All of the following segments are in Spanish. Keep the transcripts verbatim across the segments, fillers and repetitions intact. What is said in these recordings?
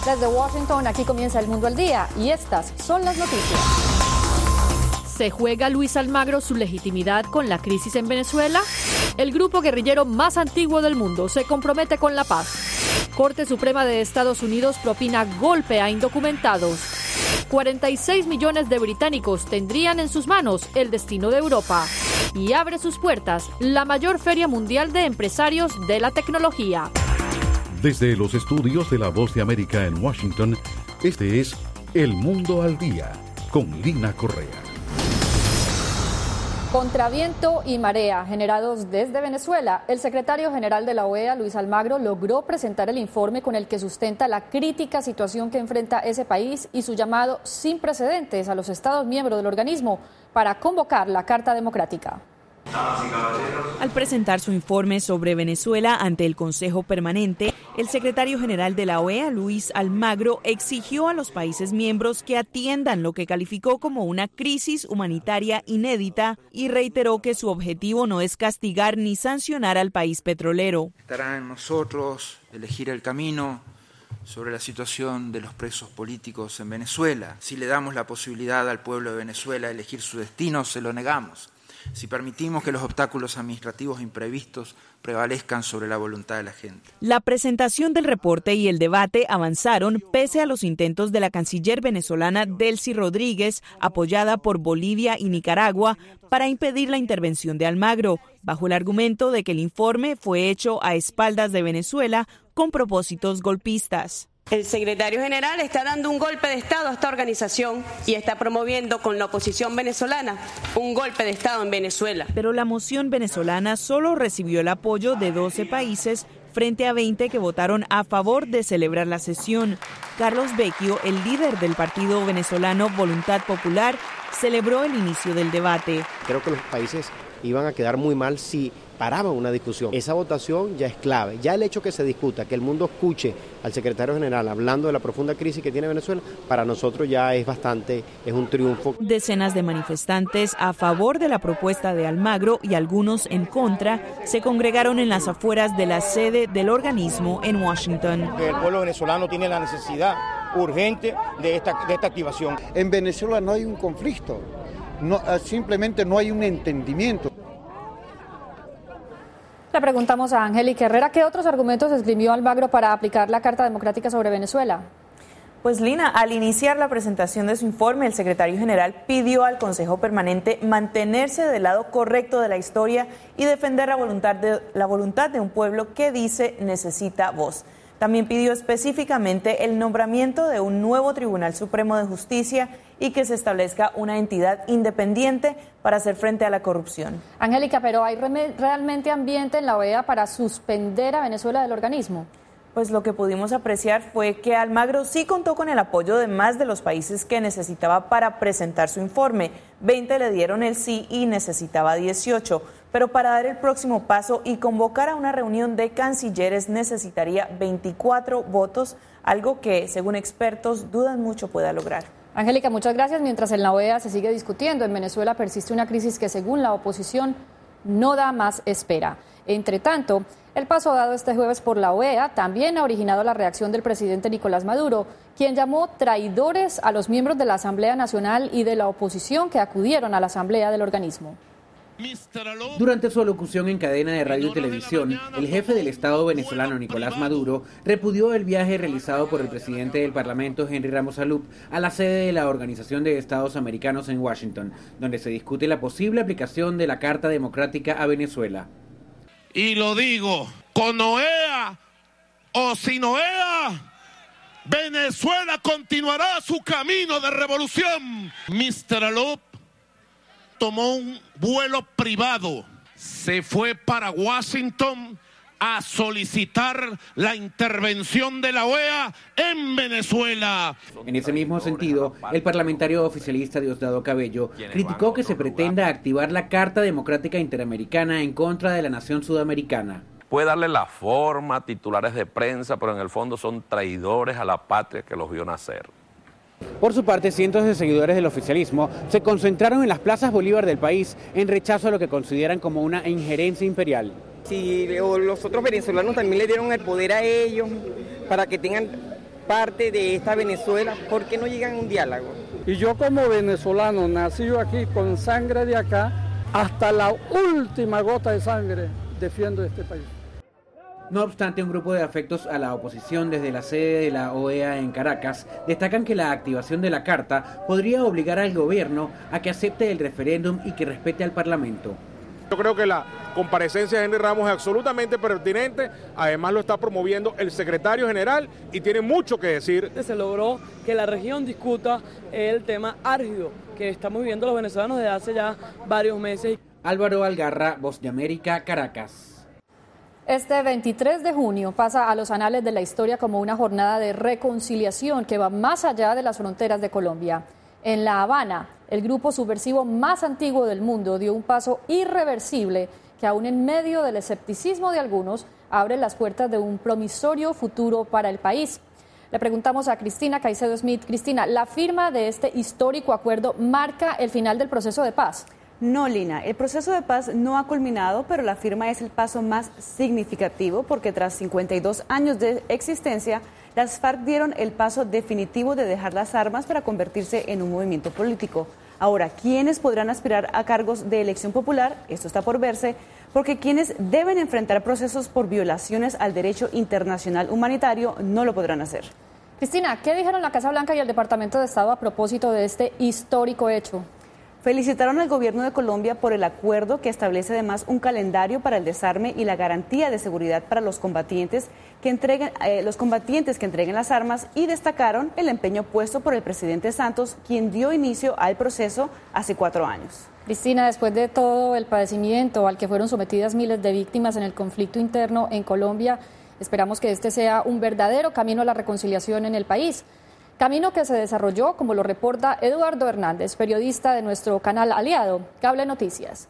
Desde Washington, aquí comienza El Mundo al Día y estas son las noticias. ¿Se juega Luis Almagro su legitimidad con la crisis en Venezuela? El grupo guerrillero más antiguo del mundo se compromete con la paz. Corte Suprema de Estados Unidos propina golpe a indocumentados. cuarenta y seis millones de británicos tendrían en sus manos el destino de Europa. Y abre sus puertas la mayor feria mundial de empresarios de la tecnología. Desde los estudios de La Voz de América en Washington, este es El Mundo al Día, con Lina Correa. Contra viento y marea generados desde Venezuela, el secretario general de la O E A, Luis Almagro, logró presentar el informe con el que sustenta la crítica situación que enfrenta ese país y su llamado sin precedentes a los Estados miembros del organismo para convocar la Carta Democrática. Al presentar su informe sobre Venezuela ante el Consejo Permanente, el secretario general de la O E A, Luis Almagro, exigió a los países miembros que atiendan lo que calificó como una crisis humanitaria inédita y reiteró que su objetivo no es castigar ni sancionar al país petrolero. Estará en nosotros elegir el camino sobre la situación de los presos políticos en Venezuela. Si le damos la posibilidad al pueblo de Venezuela de elegir su destino, se lo negamos. Si permitimos que los obstáculos administrativos imprevistos prevalezcan sobre la voluntad de la gente. La presentación del reporte y el debate avanzaron pese a los intentos de la canciller venezolana Delcy Rodríguez, apoyada por Bolivia y Nicaragua, para impedir la intervención de Almagro, bajo el argumento de que el informe fue hecho a espaldas de Venezuela con propósitos golpistas. El secretario general está dando un golpe de Estado a esta organización y está promoviendo con la oposición venezolana un golpe de Estado en Venezuela. Pero la moción venezolana solo recibió el apoyo de doce países frente a veinte que votaron a favor de celebrar la sesión. Carlos Vecchio, el líder del partido venezolano Voluntad Popular, celebró el inicio del debate. Creo que los países iban a quedar muy mal si paraban una discusión. Esa votación ya es clave. Ya el hecho que se discuta, que el mundo escuche al secretario general hablando de la profunda crisis que tiene Venezuela, para nosotros ya es bastante, es un triunfo. Decenas de manifestantes a favor de la propuesta de Almagro y algunos en contra se congregaron en las afueras de la sede del organismo en Washington. El pueblo venezolano tiene la necesidad urgente de esta, de esta activación. En Venezuela no hay un conflicto, no, simplemente no hay un entendimiento. Le preguntamos a Angélica Herrera qué otros argumentos esgrimió Almagro para aplicar la Carta Democrática sobre Venezuela. Pues Lina, al iniciar la presentación de su informe, el secretario general pidió al Consejo Permanente mantenerse del lado correcto de la historia y defender la voluntad de, la voluntad de un pueblo que dice necesita voz. También pidió específicamente el nombramiento de un nuevo Tribunal Supremo de Justicia y que se establezca una entidad independiente para hacer frente a la corrupción. Angélica, ¿pero hay realmente ambiente en la O E A para suspender a Venezuela del organismo? Pues lo que pudimos apreciar fue que Almagro sí contó con el apoyo de más de los países que necesitaba para presentar su informe. veinte le dieron el sí y necesitaba dieciocho. Pero para dar el próximo paso y convocar a una reunión de cancilleres necesitaría veinticuatro votos, algo que, según expertos, dudan mucho pueda lograr. Angélica, muchas gracias. Mientras en la O E A se sigue discutiendo, en Venezuela persiste una crisis que, según la oposición, no da más espera. Entre tanto, el paso dado este jueves por la O E A también ha originado la reacción del presidente Nicolás Maduro, quien llamó traidores a los miembros de la Asamblea Nacional y de la oposición que acudieron a la asamblea del organismo. Durante su alocución en cadena de radio y televisión, el jefe del Estado venezolano Nicolás Maduro repudió el viaje realizado por el presidente del Parlamento Henry Ramos Alup a la sede de la Organización de Estados Americanos en Washington, donde se discute la posible aplicación de la Carta Democrática a Venezuela. Y lo digo, con O E A o sin O E A, Venezuela continuará su camino de revolución. mister Alup tomó un vuelo privado, se fue para Washington a solicitar la intervención de la O E A en Venezuela. En ese mismo sentido, el parlamentario oficialista Diosdado Cabello criticó que se pretenda activar la Carta Democrática Interamericana en contra de la nación sudamericana. Puede darle la forma, titulares de prensa, pero en el fondo son traidores a la patria que los vio nacer. Por su parte, cientos de seguidores del oficialismo se concentraron en las plazas Bolívar del país en rechazo a lo que consideran como una injerencia imperial. Si los otros venezolanos también le dieron el poder a ellos para que tengan parte de esta Venezuela, ¿por qué no llegan a un diálogo? Y yo como venezolano, nacido aquí con sangre de acá, hasta la última gota de sangre defiendo este país. No obstante, un grupo de afectos a la oposición desde la sede de la O E A en Caracas destacan que la activación de la Carta podría obligar al gobierno a que acepte el referéndum y que respete al Parlamento. Yo creo que la comparecencia de Henry Ramos es absolutamente pertinente, además lo está promoviendo el secretario general y tiene mucho que decir. Se logró que la región discuta el tema álgido que estamos viviendo los venezolanos desde hace ya varios meses. Álvaro Algarra, Voz de América, Caracas. Este veintitrés de junio pasa a los anales de la historia como una jornada de reconciliación que va más allá de las fronteras de Colombia. En La Habana, el grupo subversivo más antiguo del mundo dio un paso irreversible que aún en medio del escepticismo de algunos abre las puertas de un promisorio futuro para el país. Le preguntamos a Cristina Caicedo Smith. Cristina, ¿la firma de este histórico acuerdo marca el final del proceso de paz? No, Lina, el proceso de paz no ha culminado, pero la firma es el paso más significativo porque tras cincuenta y dos años de existencia, las FARC dieron el paso definitivo de dejar las armas para convertirse en un movimiento político. Ahora, ¿quiénes podrán aspirar a cargos de elección popular? Esto está por verse, porque quienes deben enfrentar procesos por violaciones al derecho internacional humanitario no lo podrán hacer. Cristina, ¿qué dijeron la Casa Blanca y el Departamento de Estado a propósito de este histórico hecho? Felicitaron al gobierno de Colombia por el acuerdo que establece además un calendario para el desarme y la garantía de seguridad para los combatientes que entreguen, eh, los combatientes que entreguen las armas y destacaron el empeño puesto por el presidente Santos, quien dio inicio al proceso hace cuatro años. Cristina, después de todo el padecimiento al que fueron sometidas miles de víctimas en el conflicto interno en Colombia, esperamos que este sea un verdadero camino a la reconciliación en el país. Camino que se desarrolló, como lo reporta Eduardo Hernández, periodista de nuestro canal aliado, Cable Noticias.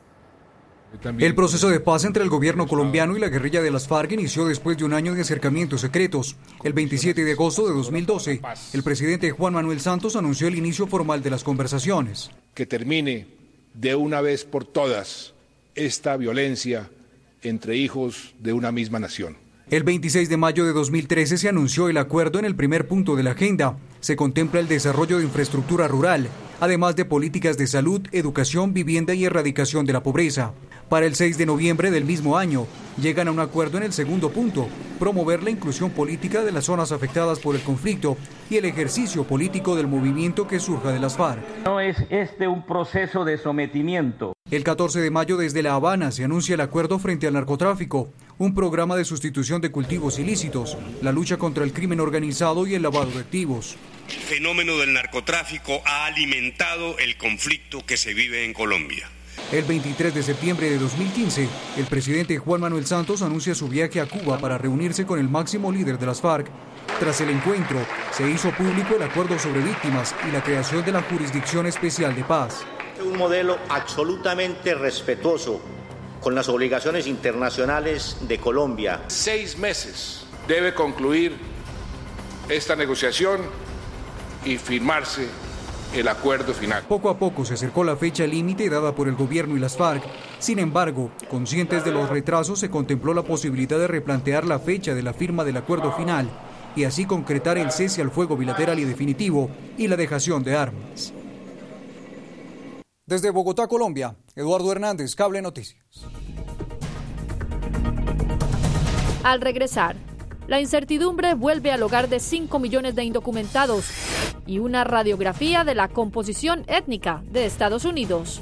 El proceso de paz entre el gobierno colombiano y la guerrilla de las FARC inició después de un año de acercamientos secretos. El veintisiete de agosto de dos mil doce, el presidente Juan Manuel Santos anunció el inicio formal de las conversaciones. Que termine de una vez por todas esta violencia entre hijos de una misma nación. El veintiséis de mayo de dos mil trece se anunció el acuerdo en el primer punto de la agenda. Se contempla el desarrollo de infraestructura rural, además de políticas de salud, educación, vivienda y erradicación de la pobreza. Para el seis de noviembre del mismo año, llegan a un acuerdo en el segundo punto, promover la inclusión política de las zonas afectadas por el conflicto y el ejercicio político del movimiento que surja de las FARC. No es este un proceso de sometimiento. El catorce de mayo desde La Habana se anuncia el acuerdo frente al narcotráfico, un programa de sustitución de cultivos ilícitos, la lucha contra el crimen organizado y el lavado de activos. El fenómeno del narcotráfico ha alimentado el conflicto que se vive en Colombia. El veintitrés de septiembre de dos mil quince, el presidente Juan Manuel Santos anuncia su viaje a Cuba para reunirse con el máximo líder de las FARC. Tras el encuentro, se hizo público el acuerdo sobre víctimas y la creación de la Jurisdicción Especial de Paz. Un modelo absolutamente respetuoso con las obligaciones internacionales de Colombia. Seis meses debe concluir esta negociación y firmarse el acuerdo final. Poco a poco se acercó la fecha límite dada por el gobierno y las FARC. Sin embargo, conscientes de los retrasos, se contempló la posibilidad de replantear la fecha de la firma del acuerdo final y así concretar el cese al fuego bilateral y definitivo y la dejación de armas. Desde Bogotá, Colombia, Eduardo Hernández, Cable Noticias. Al regresar, la incertidumbre vuelve al hogar de cinco millones de indocumentados y una radiografía de la composición étnica de Estados Unidos.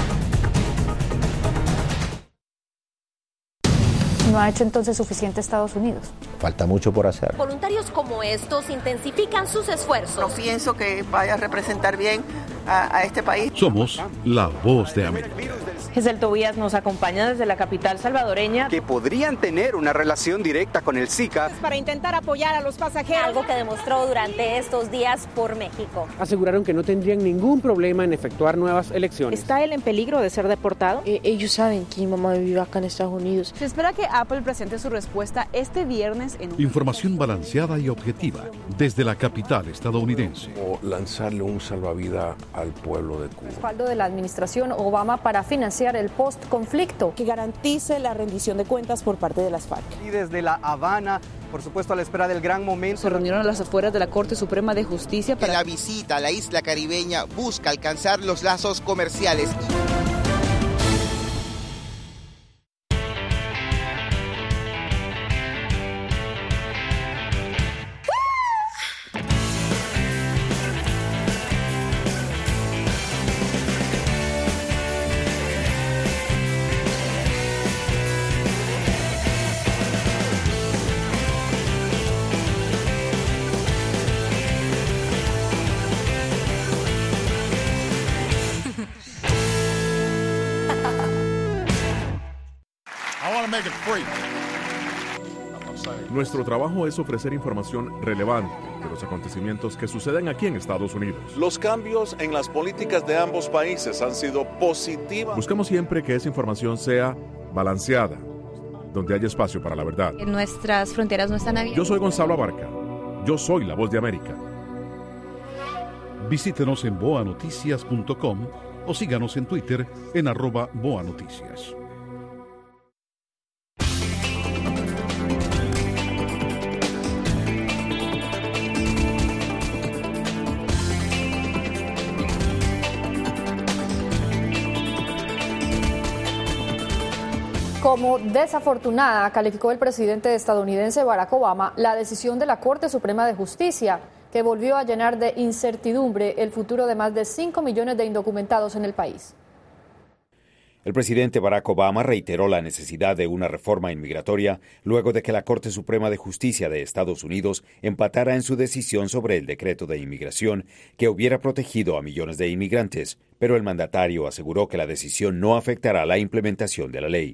¿No ha hecho entonces suficiente Estados Unidos? Falta mucho por hacer. Voluntarios como estos intensifican sus esfuerzos. No pienso que vaya a representar bien a, a este país. Somos la Voz de América. Giselle Tobías nos acompaña desde la capital salvadoreña. Que podrían tener una relación directa con el Zika. Para intentar apoyar a los pasajeros. Algo que demostró durante estos días por México. Aseguraron que no tendrían ningún problema en efectuar nuevas elecciones. ¿Está él en peligro de ser deportado? Eh, ellos saben que mi mamá vive acá en Estados Unidos. Se espera que Apple presente su respuesta este viernes en un... Información balanceada y objetiva desde la capital estadounidense. O lanzarle un salvavidas al pueblo de Cuba. Respaldo de la administración Obama para financiar iniciar el post-conflicto. Que garantice la rendición de cuentas por parte de las FARC. Y desde La Habana, por supuesto a la espera del gran momento. Se reunieron a las afueras de la Corte Suprema de Justicia para... Que la visita a la isla caribeña busca alcanzar los lazos comerciales. Nuestro trabajo es ofrecer información relevante de los acontecimientos que suceden aquí en Estados Unidos. Los cambios en las políticas de ambos países han sido positivos. Buscamos siempre que esa información sea balanceada, donde haya espacio para la verdad. Nuestras fronteras no están abiertas. Yo soy Gonzalo Abarca. Yo soy La Voz de América. Visítenos en boa noticias punto com o síganos en Twitter en arroba boa noticias. Como desafortunada, calificó el presidente estadounidense Barack Obama la decisión de la Corte Suprema de Justicia, que volvió a llenar de incertidumbre el futuro de más de cinco millones de indocumentados en el país. El presidente Barack Obama reiteró la necesidad de una reforma inmigratoria luego de que la Corte Suprema de Justicia de Estados Unidos empatara en su decisión sobre el decreto de inmigración que hubiera protegido a millones de inmigrantes, pero el mandatario aseguró que la decisión no afectará la implementación de la ley.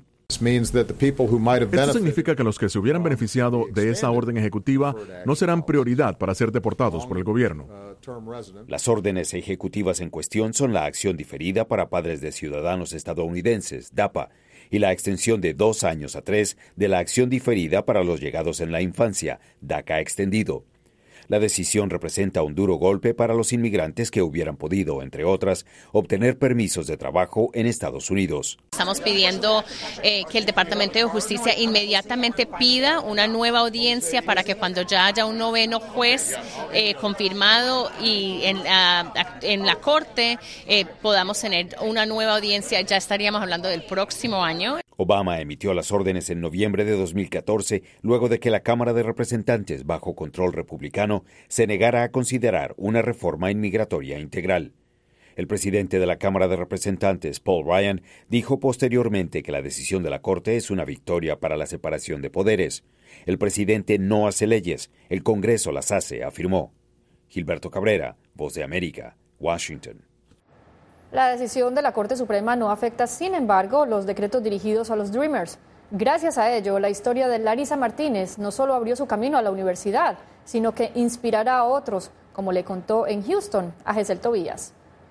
Esto significa que los que se hubieran beneficiado de esa orden ejecutiva no serán prioridad para ser deportados por el gobierno. Las órdenes ejecutivas en cuestión son la acción diferida para padres de ciudadanos estadounidenses, DAPA, y la extensión de dos años a tres de la acción diferida para los llegados en la infancia, DACA extendido. La decisión representa un duro golpe para los inmigrantes que hubieran podido, entre otras, obtener permisos de trabajo en Estados Unidos. Estamos pidiendo eh, que el Departamento de Justicia inmediatamente pida una nueva audiencia para que cuando ya haya un noveno juez eh, confirmado y en, uh, en la Corte eh, podamos tener una nueva audiencia. Ya estaríamos hablando del próximo año. Obama emitió las órdenes en noviembre de dos mil catorce, luego de que la Cámara de Representantes, bajo control republicano, se negara a considerar una reforma inmigratoria integral. El presidente de la Cámara de Representantes, Paul Ryan, dijo posteriormente que la decisión de la Corte es una victoria para la separación de poderes. El presidente no hace leyes, el Congreso las hace, afirmó. Gilberto Cabrera, Voz de América, Washington. La decisión de la Corte Suprema no afecta, sin embargo, los decretos dirigidos a los Dreamers. Gracias a ello, la historia de Larisa Martínez no solo abrió su camino a la universidad, sino que inspirará a otros, como le contó en Houston a Gesel Tobías.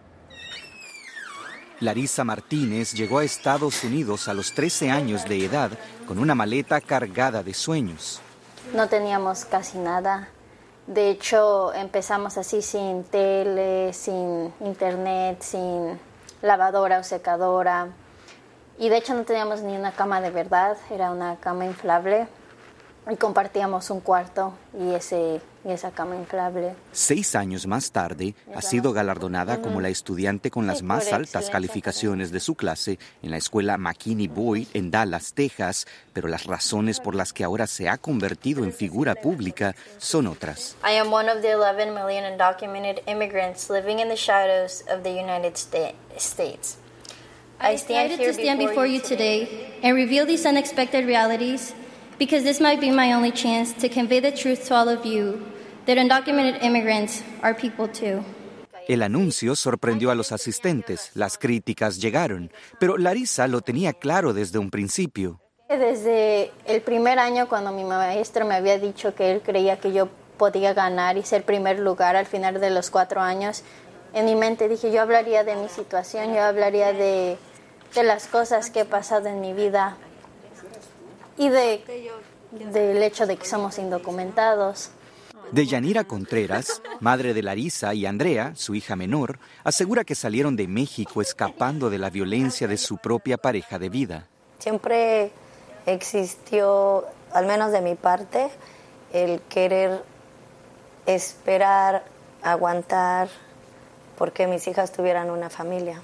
Larisa Martínez llegó a Estados Unidos a los trece años de edad con una maleta cargada de sueños. No teníamos casi nada. De hecho, empezamos así sin tele, sin internet, sin lavadora o secadora. Y de hecho no teníamos ni una cama de verdad, era una cama inflable. Y compartíamos un cuarto y, ese, y esa cama inflable. Seis años más tarde, ha sido galardonada como la estudiante con las más altas calificaciones de su clase en la escuela McKinney Boyd en Dallas, Texas, pero las razones por las que ahora se ha convertido en figura pública son otras. I am one of the eleven million undocumented immigrants living in the shadows of the United States. I stand here to stand before you today and reveal these unexpected realities because this might be my only chance to convey the truth to all of you that undocumented immigrants are people too. El anuncio sorprendió a los asistentes, las críticas llegaron, pero Larisa lo tenía claro desde un principio. Desde el primer año, cuando mi maestro me había dicho que él creía que yo podía ganar y ser primer lugar al final de los cuatro años, en mi mente dije, yo hablaría de mi situación, yo hablaría de, de las cosas que he pasado en mi vida y de, del hecho de que somos indocumentados. Deyanira Contreras, madre de Larisa y Andrea, su hija menor, asegura que salieron de México escapando de la violencia de su propia pareja de vida. Siempre existió, al menos de mi parte, el querer esperar, aguantar, porque mis hijas tuvieran una familia.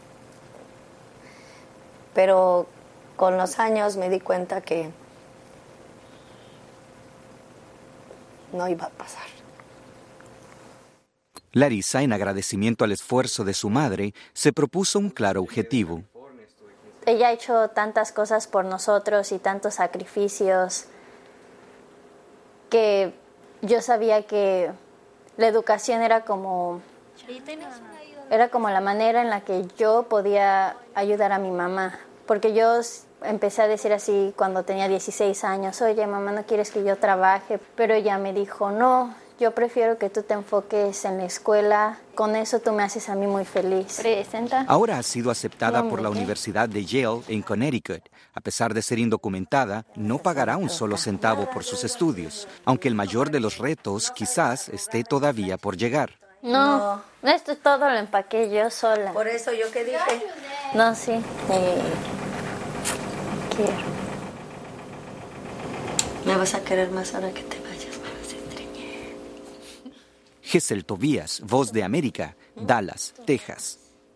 Pero con los años me di cuenta que no iba a pasar. Larisa, en agradecimiento al esfuerzo de su madre, se propuso un claro objetivo. Ella ha hecho tantas cosas por nosotros y tantos sacrificios que yo sabía que la educación era como, era como la manera en la que yo podía ayudar a mi mamá. Porque yo empecé a decir así cuando tenía dieciséis años, oye, mamá, ¿no quieres que yo trabaje? Pero ella me dijo, no, yo prefiero que tú te enfoques en la escuela, con eso tú me haces a mí muy feliz. Presenta. Ahora ha sido aceptada por la Universidad de Yale en Connecticut. A pesar de ser indocumentada, no pagará un solo centavo por sus estudios, aunque el mayor de los retos quizás esté todavía por llegar. No, no, esto todo lo empaqué yo sola. Por eso yo que dije. No, sí. Eh, quiero. Me vas a querer más ahora que te vayas, me vas a extrañar. Gesell Tobías, Voz de América, Dallas, Texas.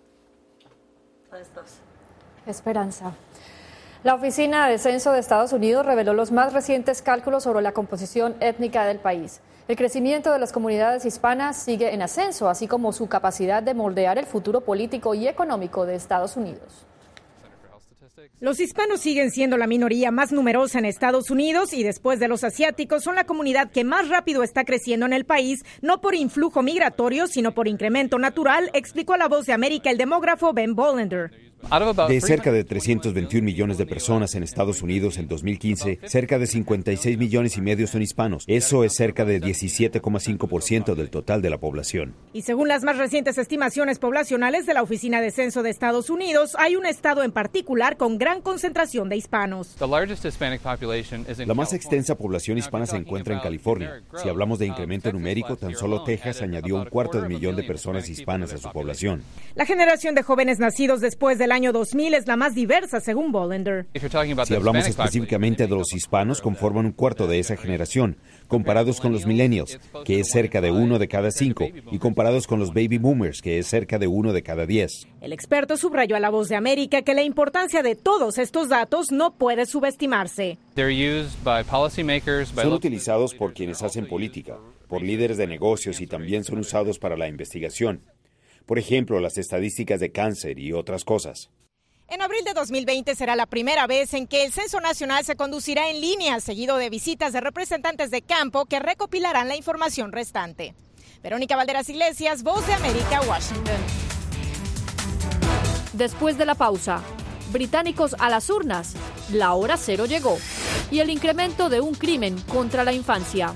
Esperanza. La Oficina de Censo de Estados Unidos reveló los más recientes cálculos sobre la composición étnica del país. El crecimiento de las comunidades hispanas sigue en ascenso, así como su capacidad de moldear el futuro político y económico de Estados Unidos. Los hispanos siguen siendo la minoría más numerosa en Estados Unidos y después de los asiáticos son la comunidad que más rápido está creciendo en el país, no por influjo migratorio, sino por incremento natural, explicó a La Voz de América el demógrafo Ben Bolender. De cerca de trescientos veintiún millones de personas en Estados Unidos en dos mil quince, cerca de cincuenta y seis millones y medio son hispanos. Eso es cerca de diecisiete coma cinco por ciento del total de la población. Y según las más recientes estimaciones poblacionales de la Oficina de Censo de Estados Unidos, hay un estado en particular con gran concentración de hispanos. La más extensa población hispana se encuentra en California. Si hablamos de incremento numérico, tan solo Texas añadió un cuarto de millón de personas hispanas a su población. La generación de jóvenes nacidos después del año dos mil es la más diversa, según Bolender. Si hablamos específicamente de los hispanos, conforman un cuarto de esa generación, comparados con los millennials, que es cerca de uno de cada cinco, y comparados con los baby boomers, que es cerca de uno de cada diez. El experto subrayó a La Voz de América que la importancia de todos estos datos no puede subestimarse. Son utilizados por quienes hacen política, por líderes de negocios y también son usados para la investigación. Por ejemplo, las estadísticas de cáncer y otras cosas. En abril de dos mil veinte será la primera vez en que el Censo Nacional se conducirá en línea, seguido de visitas de representantes de campo que recopilarán la información restante. Verónica Valderas Iglesias, Voz de América, Washington. Después de la pausa, británicos a las urnas, la hora cero llegó y el incremento de un crimen contra la infancia.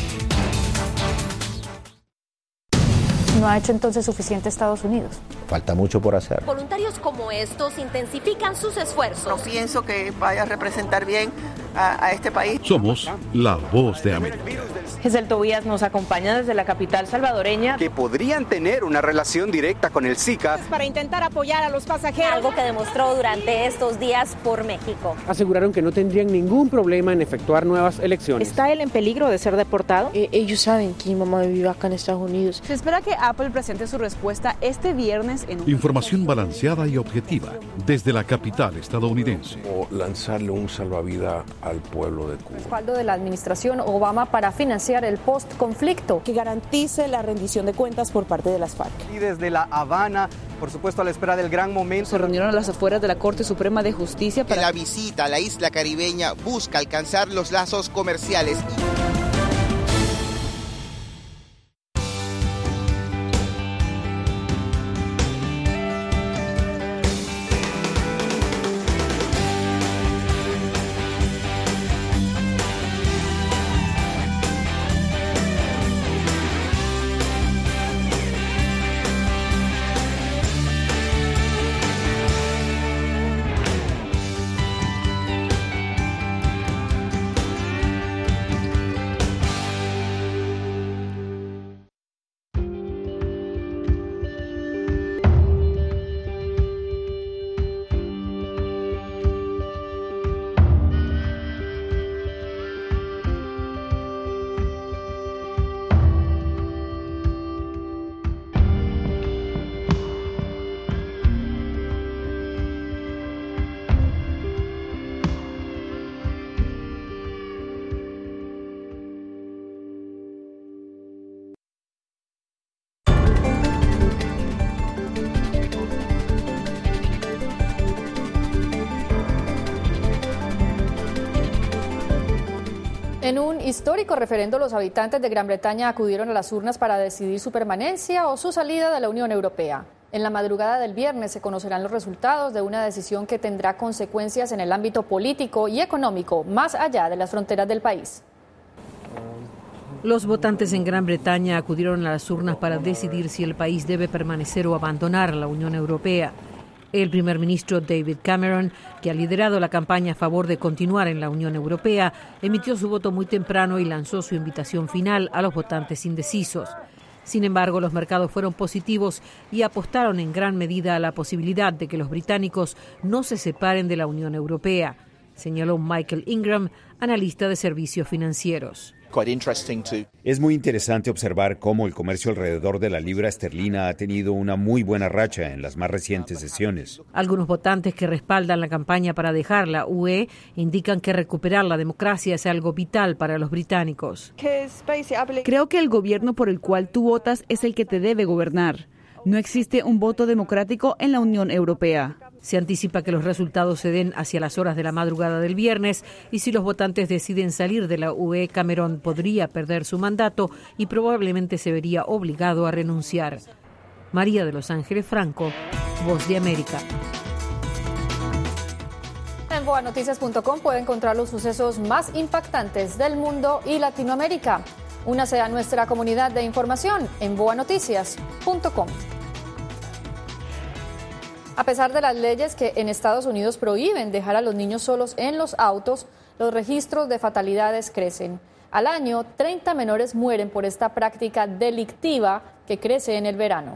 ¿No ha hecho entonces suficiente Estados Unidos? Falta mucho por hacer. Voluntarios como estos intensifican sus esfuerzos. No pienso que vaya a representar bien a, a este país. Somos La Voz de América. Gesell Tobías nos acompaña desde la capital salvadoreña. Que podrían tener una relación directa con el Zika. Para intentar apoyar a los pasajeros. Algo que demostró durante estos días por México. Aseguraron que no tendrían ningún problema en efectuar nuevas elecciones. ¿Está él en peligro de ser deportado? Eh, ellos saben que mi mamá vive acá en Estados Unidos. Se espera que Apple presente su respuesta este viernes en un... Información balanceada y objetiva desde la capital estadounidense. O lanzarle un salvavidas al pueblo de Cuba. Respaldo de la administración Obama para financiar el post-conflicto. Que garantice la rendición de cuentas por parte de las FARC. Y desde La Habana, por supuesto a la espera del gran momento. Se reunieron a las afueras de la Corte Suprema de Justicia para... La visita a la isla caribeña busca alcanzar los lazos comerciales. En un histórico referendo, los habitantes de Gran Bretaña acudieron a las urnas para decidir su permanencia o su salida de la Unión Europea. En la madrugada del viernes se conocerán los resultados de una decisión que tendrá consecuencias en el ámbito político y económico, más allá de las fronteras del país. Los votantes en Gran Bretaña acudieron a las urnas para decidir si el país debe permanecer o abandonar la Unión Europea. El primer ministro David Cameron, que ha liderado la campaña a favor de continuar en la Unión Europea, emitió su voto muy temprano y lanzó su invitación final a los votantes indecisos. Sin embargo, los mercados fueron positivos y apostaron en gran medida a la posibilidad de que los británicos no se separen de la Unión Europea, señaló Michael Ingram, analista de servicios financieros. Es muy interesante observar cómo el comercio alrededor de la libra esterlina ha tenido una muy buena racha en las más recientes sesiones. Algunos votantes que respaldan la campaña para dejar la U E indican que recuperar la democracia es algo vital para los británicos. Creo que el gobierno por el cual tú votas es el que te debe gobernar. No existe un voto democrático en la Unión Europea. Se anticipa que los resultados se den hacia las horas de la madrugada del viernes y si los votantes deciden salir de la U E, Cameron podría perder su mandato y probablemente se vería obligado a renunciar. María de Los Ángeles Franco, Voz de América. En boa noticias punto com puede encontrar los sucesos más impactantes del mundo y Latinoamérica. Únase a nuestra comunidad de información en boa noticias punto com. A pesar de las leyes que en Estados Unidos prohíben dejar a los niños solos en los autos, los registros de fatalidades crecen. Al año, treinta menores mueren por esta práctica delictiva que crece en el verano.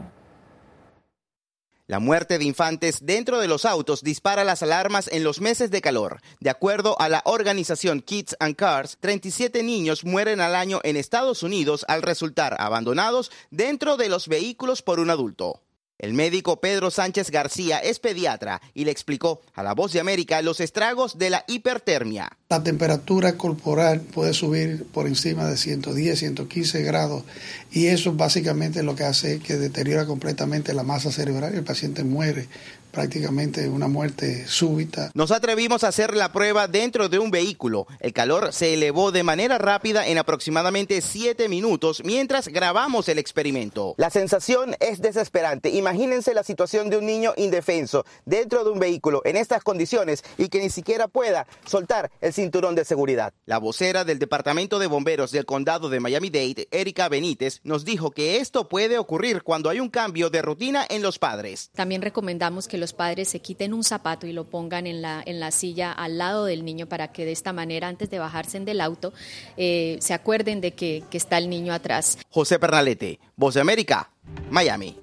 La muerte de infantes dentro de los autos dispara las alarmas en los meses de calor. De acuerdo a la organización Kids and Cars, treinta y siete niños mueren al año en Estados Unidos al resultar abandonados dentro de los vehículos por un adulto. El médico Pedro Sánchez García es pediatra y le explicó a La Voz de América los estragos de la hipertermia. La temperatura corporal puede subir por encima de ciento diez, ciento quince grados y eso básicamente lo que hace es que deteriora completamente la masa cerebral y el paciente muere. Prácticamente una muerte súbita. Nos atrevimos a hacer la prueba dentro de un vehículo. El calor se elevó de manera rápida en aproximadamente siete minutos mientras grabamos el experimento. La sensación es desesperante. Imagínense la situación de un niño indefenso dentro de un vehículo en estas condiciones y que ni siquiera pueda soltar el cinturón de seguridad. La vocera del Departamento de Bomberos del Condado de Miami-Dade, Erika Benítez, nos dijo que esto puede ocurrir cuando hay un cambio de rutina en los padres. También recomendamos que los padres se quiten un zapato y lo pongan en la, en la silla al lado del niño para que de esta manera, antes de bajarse del auto, eh, se acuerden de que, que está el niño atrás. José Pernalete, Voz de América, Miami.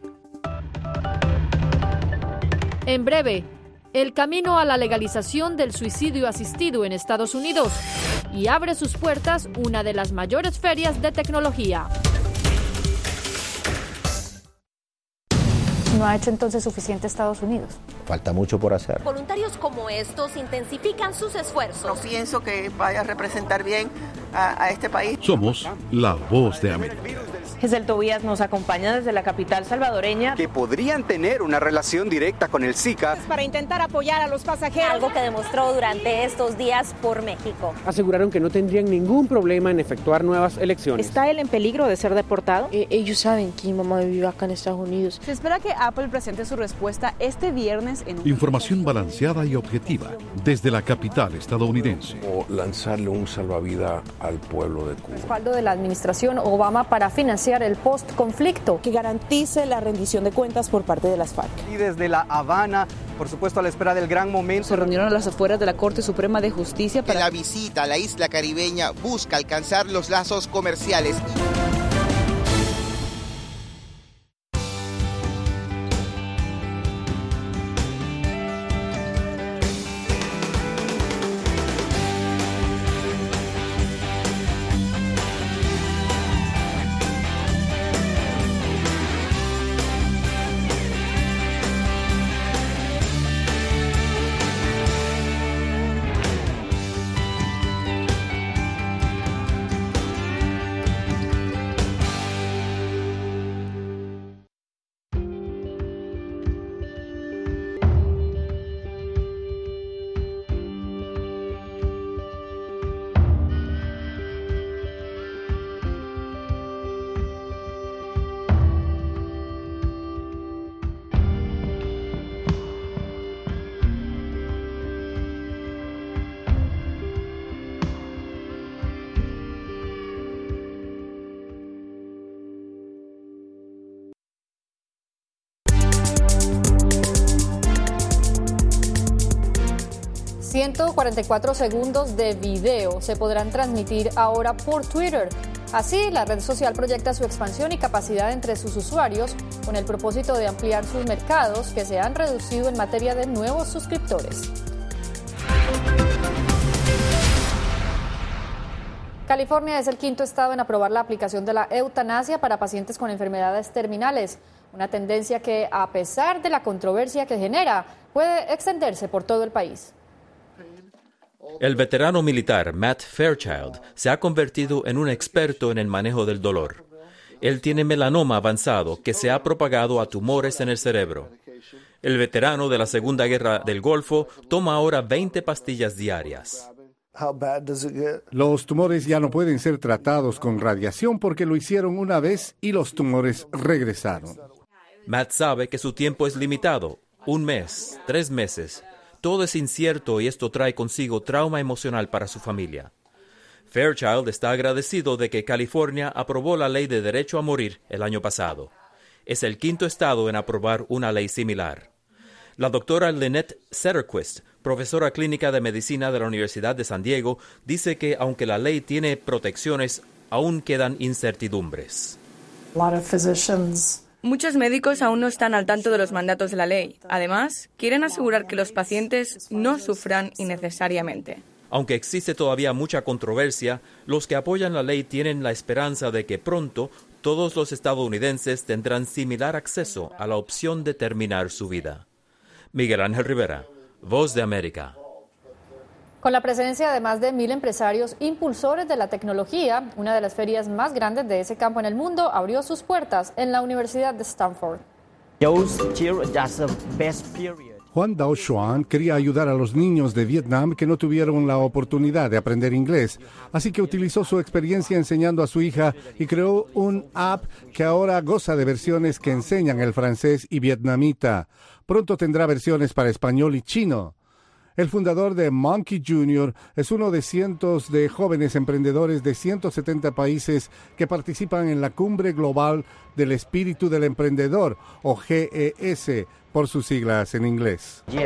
En breve, el camino a la legalización del suicidio asistido en Estados Unidos y abre sus puertas una de las mayores ferias de tecnología. ¿No ha hecho entonces suficiente Estados Unidos? Falta mucho por hacer. Voluntarios como estos intensifican sus esfuerzos. No pienso que vaya a representar bien a, a este país. Somos La Voz de América. Gesell Tobías nos acompaña desde la capital salvadoreña. Que podrían tener una relación directa con el Zika. Para intentar apoyar a los pasajeros. Algo que demostró durante estos días por México. Aseguraron que no tendrían ningún problema en efectuar nuevas elecciones. ¿Está él en peligro de ser deportado? Eh, ellos saben que mi mamá vive acá en Estados Unidos. Se espera que Apple presente su respuesta este viernes en un... Información balanceada y objetiva desde la capital estadounidense. O lanzarle un salvavidas al pueblo de Cuba. Respaldo de la administración Obama para financiar el post-conflicto. Que garantice la rendición de cuentas por parte de las FARC. Y desde La Habana, por supuesto a la espera del gran momento. Se reunieron a las afueras de la Corte Suprema de Justicia para... La visita a la isla caribeña busca alcanzar los lazos comerciales. ciento cuarenta y cuatro segundos de video se podrán transmitir ahora por Twitter. Así, la red social proyecta su expansión y capacidad entre sus usuarios con el propósito de ampliar sus mercados que se han reducido en materia de nuevos suscriptores. California es el quinto estado en aprobar la aplicación de la eutanasia para pacientes con enfermedades terminales, una tendencia que, a pesar de la controversia que genera, puede extenderse por todo el país. El veterano militar Matt Fairchild se ha convertido en un experto en el manejo del dolor. Él tiene melanoma avanzado que se ha propagado a tumores en el cerebro. El veterano de la Segunda Guerra del Golfo toma ahora veinte pastillas diarias. Los tumores ya no pueden ser tratados con radiación porque lo hicieron una vez y los tumores regresaron. Matt sabe que su tiempo es limitado, un mes, tres meses. Todo es incierto y esto trae consigo trauma emocional para su familia. Fairchild está agradecido de que California aprobó la ley de derecho a morir el año pasado. Es el quinto estado en aprobar una ley similar. La doctora Lynette Setterquist, profesora clínica de medicina de la Universidad de San Diego, dice que aunque la ley tiene protecciones, aún quedan incertidumbres. Muchos médicos aún no están al tanto de los mandatos de la ley. Además, quieren asegurar que los pacientes no sufran innecesariamente. Aunque existe todavía mucha controversia, los que apoyan la ley tienen la esperanza de que pronto todos los estadounidenses tendrán similar acceso a la opción de terminar su vida. Miguel Ángel Rivera, Voz de América. Con la presencia de más de mil empresarios impulsores de la tecnología, una de las ferias más grandes de ese campo en el mundo abrió sus puertas en la Universidad de Stanford. Juan Dao Xuan quería ayudar a los niños de Vietnam que no tuvieron la oportunidad de aprender inglés, así que utilizó su experiencia enseñando a su hija y creó un app que ahora goza de versiones que enseñan el francés y vietnamita. Pronto tendrá versiones para español y chino. El fundador de Monkey junior es uno de cientos de jóvenes emprendedores de ciento setenta países que participan en la Cumbre Global del Espíritu del Emprendedor, o G E S, por sus siglas en inglés. G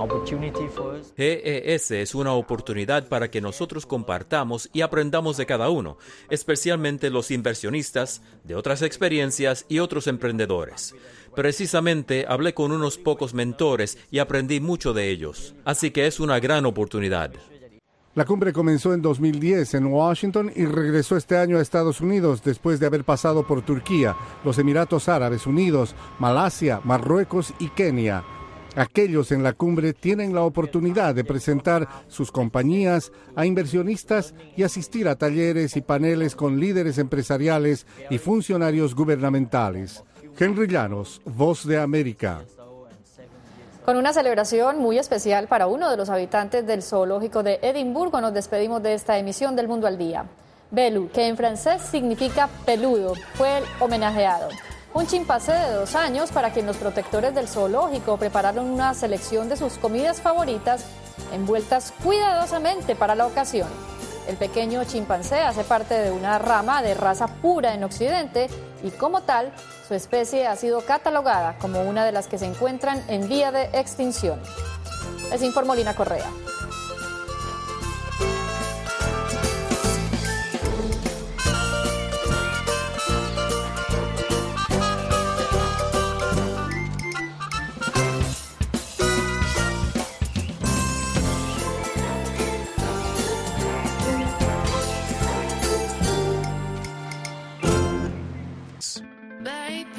E S es una oportunidad para que nosotros compartamos y aprendamos de cada uno, especialmente los inversionistas, de otras experiencias y otros emprendedores. Precisamente hablé con unos pocos mentores y aprendí mucho de ellos, así que es una gran oportunidad. La cumbre comenzó en dos mil diez en Washington y regresó este año a Estados Unidos después de haber pasado por Turquía, los Emiratos Árabes Unidos, Malasia, Marruecos y Kenia. Aquellos en la cumbre tienen la oportunidad de presentar sus compañías a inversionistas y asistir a talleres y paneles con líderes empresariales y funcionarios gubernamentales. Henry Llanos, Voz de América. Con una celebración muy especial para uno de los habitantes del zoológico de Edimburgo, nos despedimos de esta emisión del Mundo al Día. Belu, que en francés significa peludo, fue el homenajeado. Un chimpancé de dos años para quien los protectores del zoológico prepararon una selección de sus comidas favoritas envueltas cuidadosamente para la ocasión. El pequeño chimpancé hace parte de una rama de raza pura en Occidente y como tal, su especie ha sido catalogada como una de las que se encuentran en vía de extinción. Les informó Lina Correa.